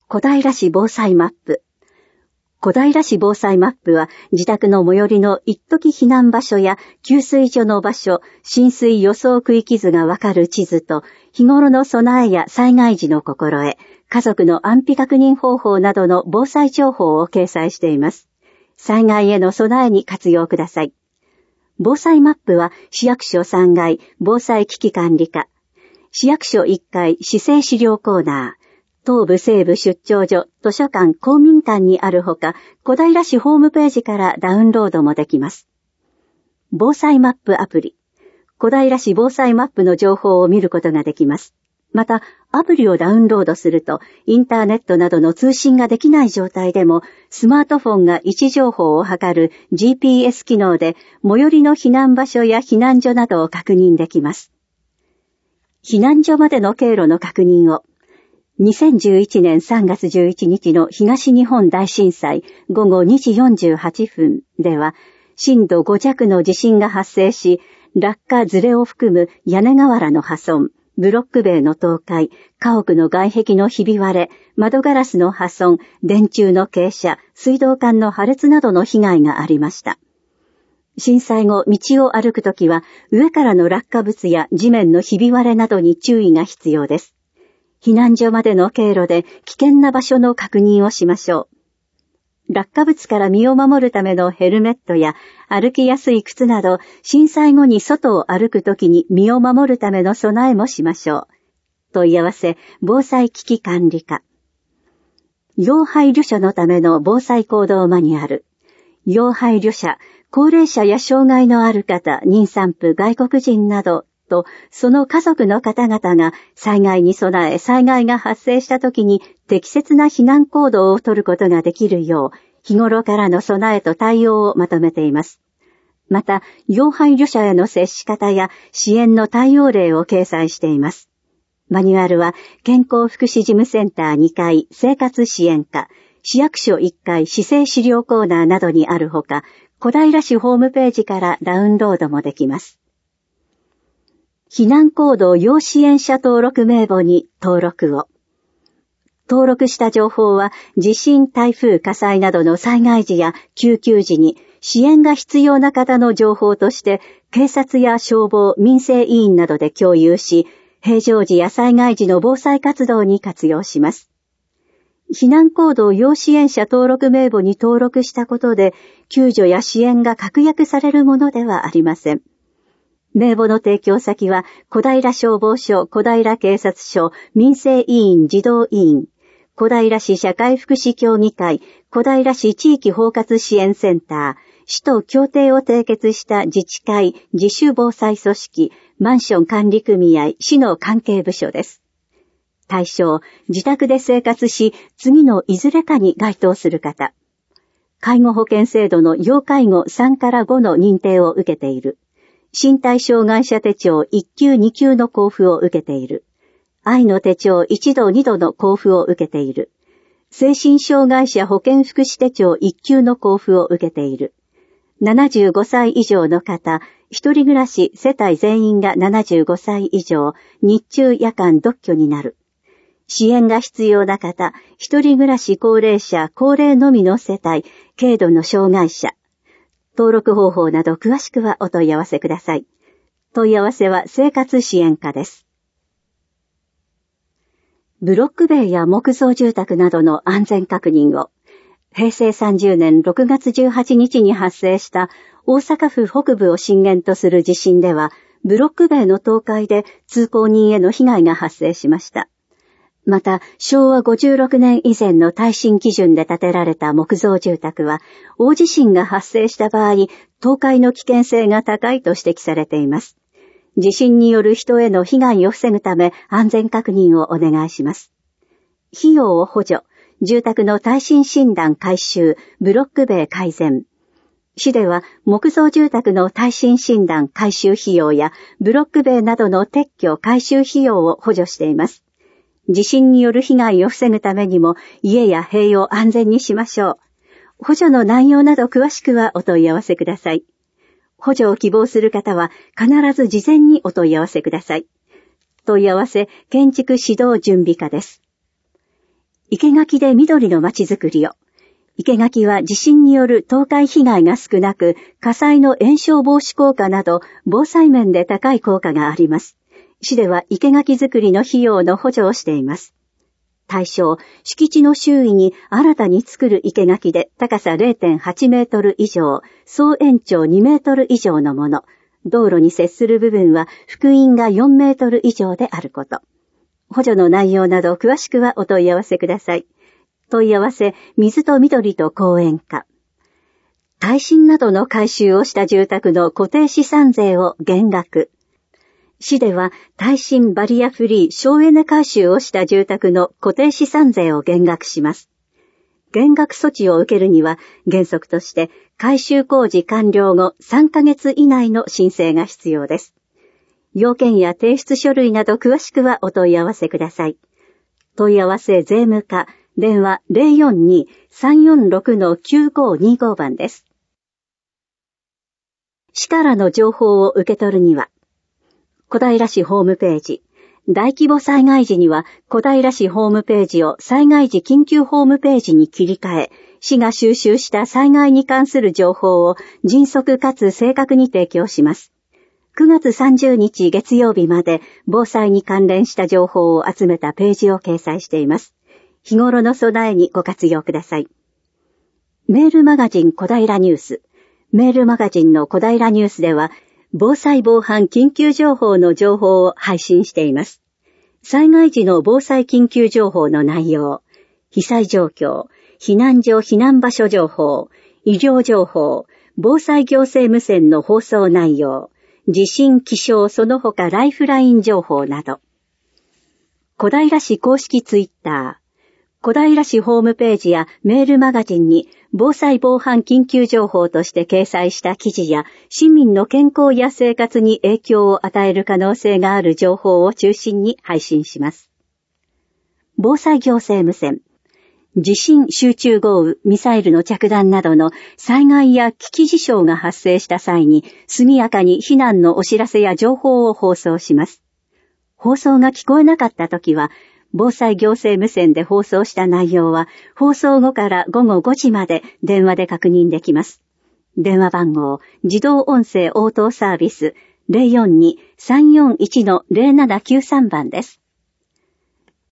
小平市防災マップ。小平市防災マップは自宅の最寄りの一時避難場所や給水所の場所、浸水予想区域図がわかる地図と日頃の備えや災害時の心得、家族の安否確認方法などの防災情報を掲載しています。災害への備えに活用ください。防災マップは市役所3階防災危機管理課、市役所1階市政資料コーナー、東部西部出張所、図書館、公民館にあるほか、小平市ホームページからダウンロードもできます。防災マップアプリ。小平市防災マップの情報を見ることができます。また、アプリをダウンロードすると、インターネットなどの通信ができない状態でも、スマートフォンが位置情報を測る GPS 機能で、最寄りの避難場所や避難所などを確認できます。避難所までの経路の確認を。2011年3月11日の東日本大震災午後2時48分では、震度5弱の地震が発生し、落下ずれを含む屋根瓦の破損、ブロック塀の倒壊、家屋の外壁のひび割れ、窓ガラスの破損、電柱の傾斜、水道管の破裂などの被害がありました。震災後、道を歩くときは、上からの落下物や地面のひび割れなどに注意が必要です。避難所までの経路で危険な場所の確認をしましょう。落下物から身を守るためのヘルメットや歩きやすい靴など、震災後に外を歩くときに身を守るための備えもしましょう。問い合わせ、防災危機管理課。要配慮者のための防災行動マニュアル。要配慮者、高齢者や障害のある方、妊産婦、外国人など、と、その家族の方々が災害に備え、災害が発生したときに適切な避難行動を取ることができるよう、日頃からの備えと対応をまとめています。また、要配慮者への接し方や支援の対応例を掲載しています。マニュアルは、健康福祉事務センター2階生活支援課、市役所1階市政資料コーナーなどにあるほか、小平市ホームページからダウンロードもできます。避難行動要支援者登録名簿に登録を。登録した情報は地震、台風、火災などの災害時や救急時に支援が必要な方の情報として警察や消防、民生委員などで共有し、平常時や災害時の防災活動に活用します。避難行動要支援者登録名簿に登録したことで救助や支援が確約されるものではありません。名簿の提供先は、小平消防署、小平警察署、民生委員児童委員、小平市社会福祉協議会、小平市地域包括支援センター、市と協定を締結した自治会、自主防災組織、マンション管理組合、市の関係部署です。対象、自宅で生活し、次のいずれかに該当する方。介護保険制度の要介護3から5の認定を受けている。身体障害者手帳1級2級の交付を受けている。愛の手帳1度2度の交付を受けている。精神障害者保健福祉手帳1級の交付を受けている。75歳以上の方、一人暮らし世帯全員が75歳以上、日中夜間独居になる。支援が必要な方、一人暮らし高齢者、高齢のみの世帯、軽度の障害者。登録方法など詳しくはお問い合わせください。問い合わせは生活支援課です。ブロック塀や木造住宅などの安全確認を。平成30年6月18日に発生した大阪府北部を震源とする地震では、ブロック塀の倒壊で通行人への被害が発生しました。また、昭和56年以前の耐震基準で建てられた木造住宅は、大地震が発生した場合、倒壊の危険性が高いと指摘されています。地震による人への被害を防ぐため、安全確認をお願いします。費用を補助、住宅の耐震診断改修、ブロック塀改善。市では、木造住宅の耐震診断改修費用や、ブロック塀などの撤去改修費用を補助しています。地震による被害を防ぐためにも家や塀を安全にしましょう。補助の内容など詳しくはお問い合わせください。補助を希望する方は必ず事前にお問い合わせください。問い合わせ建築指導準備課です。 生垣で緑の街づくりを。生垣は地震による倒壊被害が少なく、火災の延焼防止効果など、防災面で高い効果があります。市では生垣づくりの費用の補助をしています。対象、敷地の周囲に新たに作る生垣で高さ 0.8 メートル以上、総延長2メートル以上のもの。道路に接する部分は幅員が4メートル以上であること。補助の内容など詳しくはお問い合わせください。問い合わせ、水と緑と公園課。耐震などの改修をした住宅の固定資産税を減額。市では耐震バリアフリー省エネ改修をした住宅の固定資産税を減額します。減額措置を受けるには原則として改修工事完了後3ヶ月以内の申請が必要です。要件や提出書類など詳しくはお問い合わせください。問い合わせ税務課、電話 042-346-9525 番です。市からの情報を受け取るには、小平市ホームページ、大規模災害時には小平市ホームページを災害時緊急ホームページに切り替え、市が収集した災害に関する情報を迅速かつ正確に提供します。9月30日月曜日まで防災に関連した情報を集めたページを掲載しています。日頃の備えにご活用ください。メールマガジン小平ニュース。メールマガジンの小平ニュースでは、防災防犯緊急情報の情報を配信しています。災害時の防災緊急情報の内容、被災状況、避難所避難場所情報、医療情報、防災行政無線の放送内容、地震気象その他ライフライン情報など。小平市公式ツイッター、小平市ホームページやメールマガジンに防災防犯緊急情報として掲載した記事や市民の健康や生活に影響を与える可能性がある情報を中心に配信します。防災行政無線。地震、集中豪雨、ミサイルの着弾などの災害や危機事象が発生した際に速やかに避難のお知らせや情報を放送します。放送が聞こえなかったときは、防災行政無線で放送した内容は放送後から午後5時まで電話で確認できます。電話番号、自動音声応答サービス 042-341-0793 番です。